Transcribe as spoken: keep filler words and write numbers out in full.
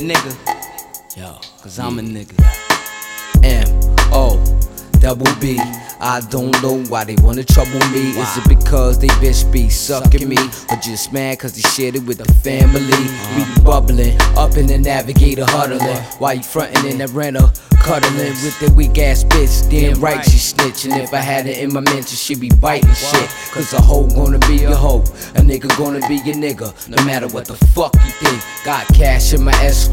nigga. Yo, cause I'm a nigga. M O double B. I don't know why they wanna trouble me. Is it because they bitch be sucking me, or just mad cause they shared it with the family? We bubbling up in the Navigator huddling, while you frontin' in the renter cuddling with that weak ass bitch. Damn right she snitching. If I had it in my mention, she be biting shit. Cause a hoe gonna be a hoe, a nigga gonna be a nigga, no matter what the fuck you think. Got cash in my S